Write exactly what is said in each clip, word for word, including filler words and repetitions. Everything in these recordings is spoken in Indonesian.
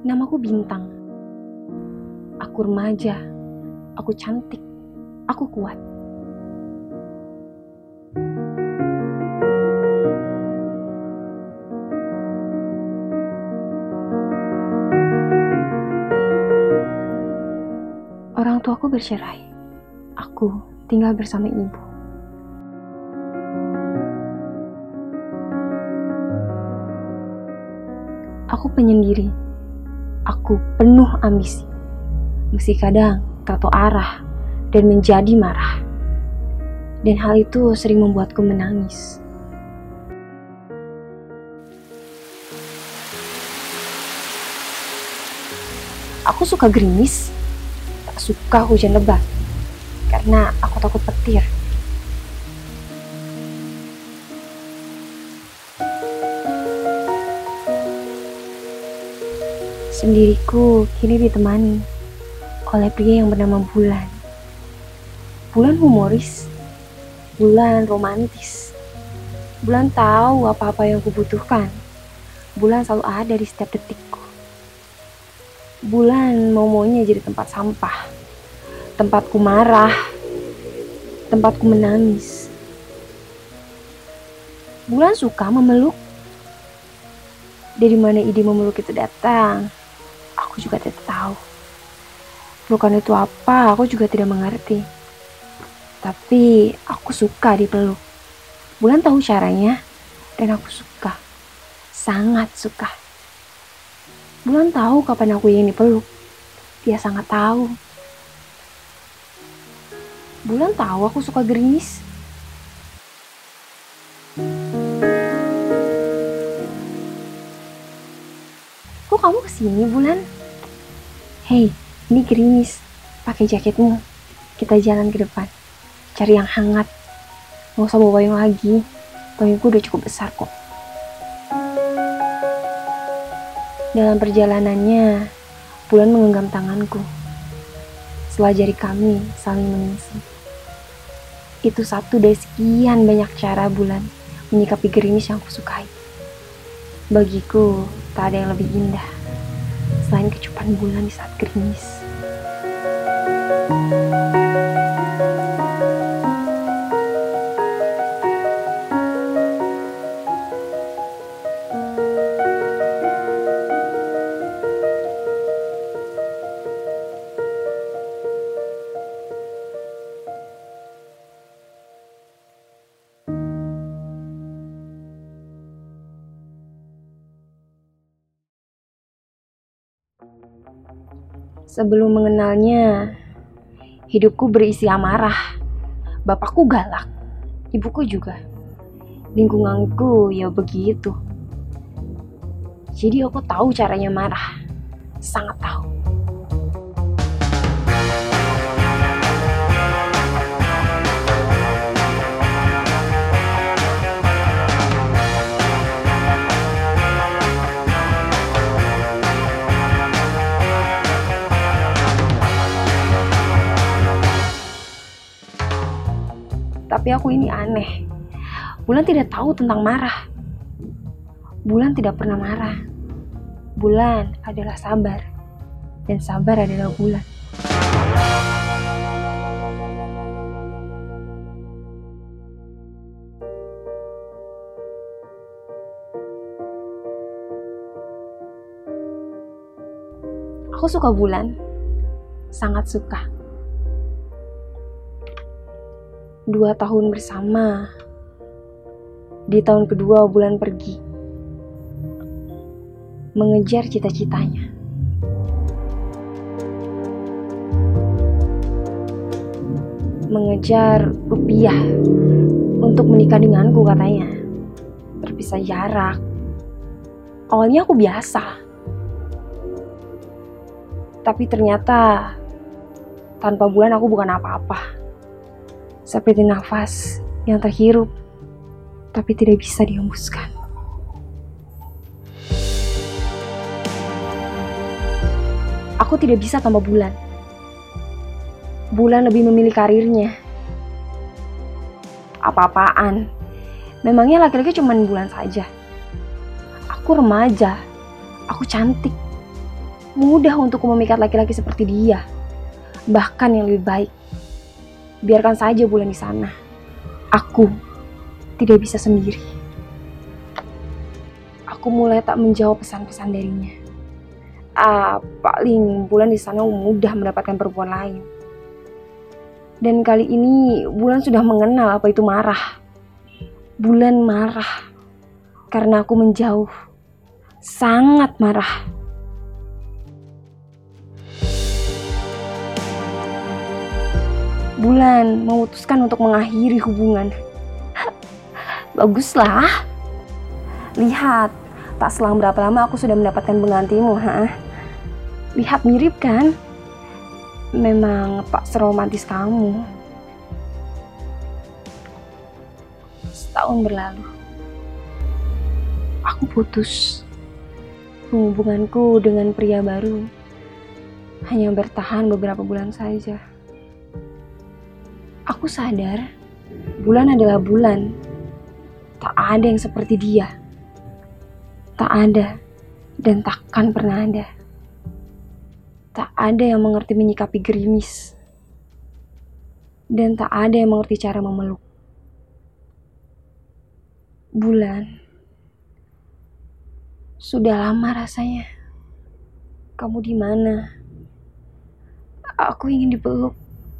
Namaku Bintang. Aku remaja. Aku cantik. Aku kuat. Orang tuaku bercerai. Aku tinggal bersama ibu. Aku penyendiri. Aku penuh ambisi. Meski kadang tak tahu arah dan menjadi marah. Dan hal itu sering membuatku menangis. Aku suka gerimis. Tak suka hujan lebat. Karena aku takut petir. Sendiriku kini ditemani oleh pria yang bernama Bulan. Bulan humoris, Bulan romantis. Bulan tahu apa-apa yang kubutuhkan. Bulan selalu ada di setiap detikku. Bulan mau-maunya jadi tempat sampah, tempatku marah, tempatku menangis. Bulan suka memeluk. Dari mana ide memeluk itu datang, aku juga tidak tahu. Pelukan itu apa, aku juga tidak mengerti. Tapi aku suka dipeluk. Bulan tahu caranya, dan aku suka. Sangat suka. Bulan tahu kapan aku ingin dipeluk. Dia sangat tahu. Bulan tahu aku suka gerimis. Kok kamu kesini, Bulan? Hei, ini gerimis. Pakai jaketmu. Kita jalan ke depan. Cari yang hangat. Nggak usah bawa payung lagi. Payungku udah cukup besar kok. Dalam perjalanannya, Bulan menggenggam tanganku. Setelah jari kami saling mengisi. Itu satu dari sekian banyak cara Bulan menyikapi gerimis yang kusukai. Bagiku, tak ada yang lebih indah selain kecupan bulan di saat gerimis. Sebelum mengenalnya, hidupku berisi amarah. Bapakku galak, ibuku juga. Lingkunganku ya begitu. Jadi aku tahu caranya marah. Sangat tahu. Tapi aku ini aneh. Bulan tidak tahu tentang marah. Bulan tidak pernah marah. Bulan adalah sabar. Dan sabar adalah Bulan. Aku suka Bulan. Sangat suka. Dua tahun bersama. Di tahun kedua Bulan pergi. Mengejar cita-citanya. Mengejar rupiah. Untuk menikah denganku katanya. Terpisah jarak. Awalnya aku biasa. Tapi ternyata tanpa Bulan aku bukan apa-apa. Seperti nafas yang terhirup, tapi tidak bisa dihembuskan. Aku tidak bisa tanpa Bulan. Bulan lebih memilih karirnya. Apa-apaan. Memangnya laki-laki cuma Bulan saja. Aku remaja. Aku cantik. Mudah untukku memikat laki-laki seperti dia. Bahkan yang lebih baik. Biarkan saja Bulan di sana. Aku tidak bisa sendiri. Aku mulai tak menjawab pesan-pesan darinya. Ah, paling Bulan di sana mudah mendapatkan perempuan lain. Dan kali ini Bulan sudah mengenal apa itu marah. Bulan marah karena aku menjauh. Sangat marah. Bulan memutuskan untuk mengakhiri hubungan. Baguslah. Lihat, tak selang berapa lama aku sudah mendapatkan penggantimu, ha? Lihat, mirip kan? Memang tak seromantis kamu. Setahun berlalu. Aku putus. Hubunganku dengan pria baru hanya bertahan beberapa bulan saja. Aku sadar, Bulan adalah Bulan. Tak ada yang seperti dia. Tak ada dan takkan pernah ada. Tak ada yang mengerti menyikapi gerimis. Dan tak ada yang mengerti cara memeluk. Bulan, sudah lama rasanya. Kamu di mana? Aku ingin dipeluk.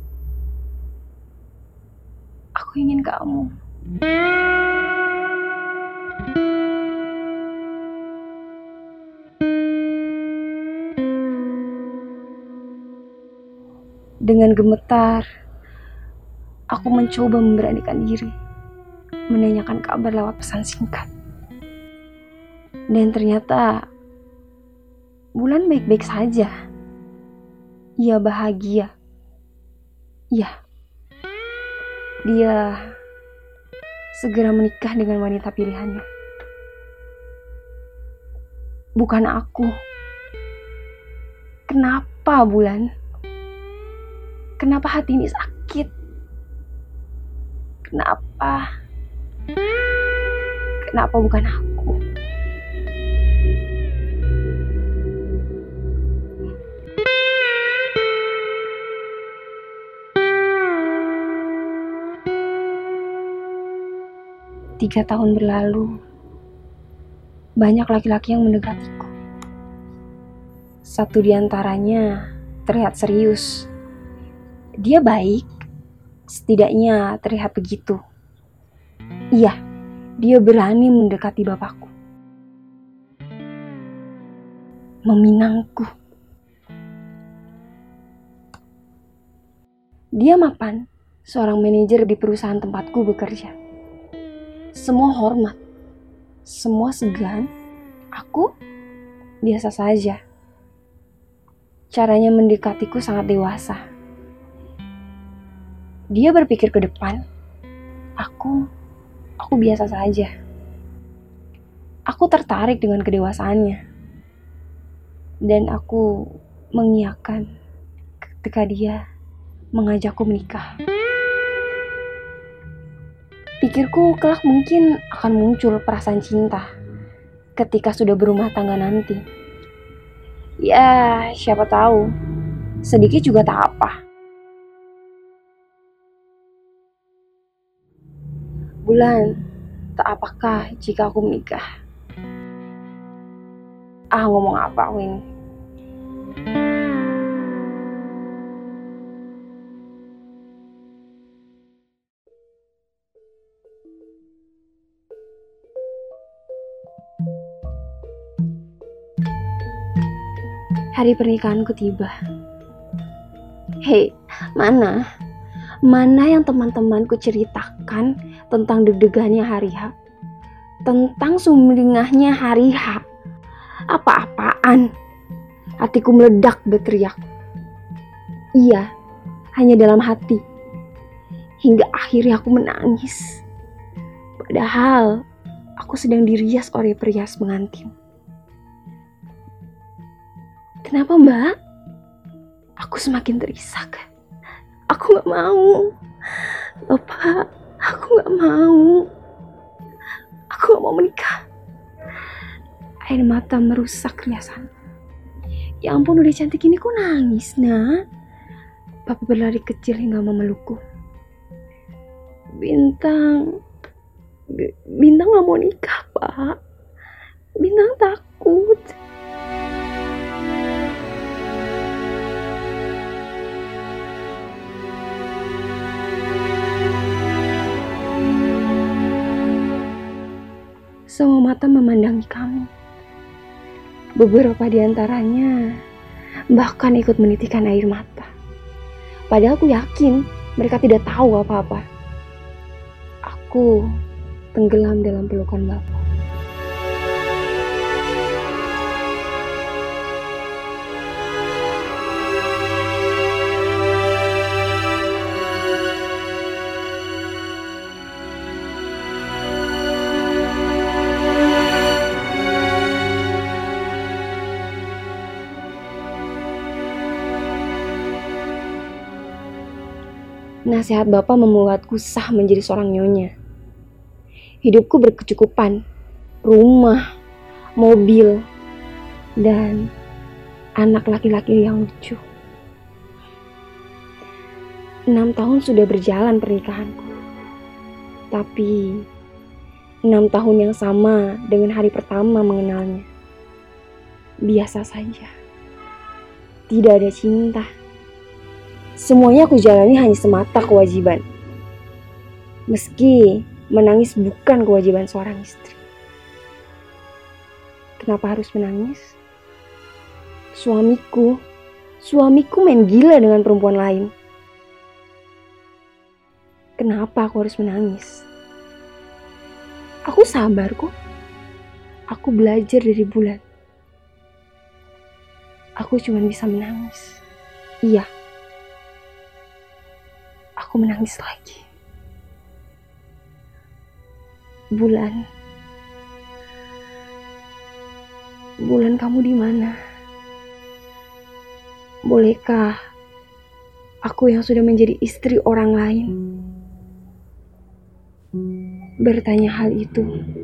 Aku ingin kamu. Dengan gemetar, aku mencoba memberanikan diri, menanyakan kabar lewat pesan singkat. Dan ternyata Bulan baik-baik saja. Ia bahagia. Iya. Dia segera menikah dengan wanita pilihannya. Bukan aku. Kenapa, Bulan? Kenapa hati ini sakit? Kenapa? Kenapa bukan aku? Tiga tahun berlalu, banyak laki-laki yang mendekatiku. Satu di antaranya terlihat serius. Dia baik, setidaknya terlihat begitu. Iya, dia berani mendekati bapakku. Meminangku. Dia mapan, seorang manajer di perusahaan tempatku bekerja. Semua hormat, semua segan. Aku biasa saja. Caranya mendekatiku sangat dewasa. Dia berpikir ke depan. Aku, aku biasa saja. Aku tertarik dengan kedewasaannya. Dan aku mengiyakan ketika dia mengajakku menikah. Pikirku kelak mungkin akan muncul perasaan cinta ketika sudah berumah tangga nanti. Ya, siapa tahu. Sedikit juga tak apa. Bulan, tak apakah jika aku menikah? Ah, ngomong apa aku ini? Hari pernikahanku tiba. Hei, mana? Mana yang teman-temanku ceritakan tentang deg-degannya hari H? Tentang sumringahnya hari H? Apa-apaan? Hatiku meledak berteriak. Iya, hanya dalam hati. Hingga akhirnya aku menangis. Padahal aku sedang dirias oleh perias pengantin. Kenapa, Mbak? Aku semakin terisak. Aku gak mau. Bapak, aku gak mau. Aku gak mau menikah. Air mata merusak riasan. Ya ampun, udah cantik ini kok nangis, nak? Papa berlari kecil hingga memelukku. Bintang, B- Bintang gak mau nikah, Pak. Bintang takut. Semua mata memandangi kami. Beberapa di antaranya bahkan ikut menitikkan air mata. Padahal aku yakin mereka tidak tahu apa-apa. Aku tenggelam dalam pelukan Bapak. Nasihat Bapak membuatku sah menjadi seorang nyonya. Hidupku berkecukupan, rumah, mobil, dan anak laki-laki yang lucu. Enam tahun sudah berjalan pernikahanku. Tapi enam tahun yang sama dengan hari pertama mengenalnya. Biasa saja. Tidak ada cinta. Semuanya aku jalani hanya semata kewajiban. Meski menangis bukan kewajiban seorang istri. Kenapa harus menangis? Suamiku, suamiku main gila dengan perempuan lain. Kenapa aku harus menangis? Aku sabar kok. Aku belajar dari bulan. Aku cuma bisa menangis. Iya. Aku menangis lagi. Bulan. Bulan, kamu di mana? Bolehkah aku yang sudah menjadi istri orang lain bertanya hal itu?